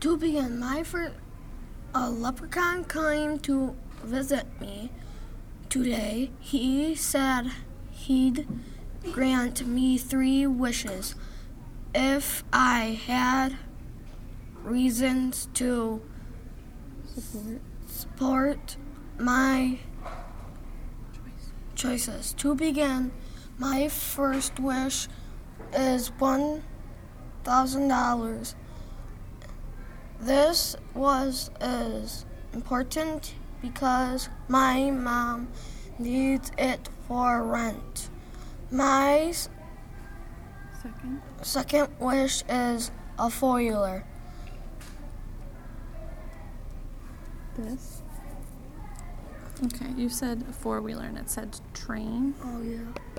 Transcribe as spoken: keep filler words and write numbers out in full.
To begin, my first, a leprechaun came to visit me today. He said he'd grant me three wishes if I had reasons to Support. support my choices. To begin, my first wish is one thousand dollars. This was is important because my mom needs it for rent. My s- Second. second wish is a four-wheeler. This. Okay, you said a four-wheeler and it said train. Oh, yeah.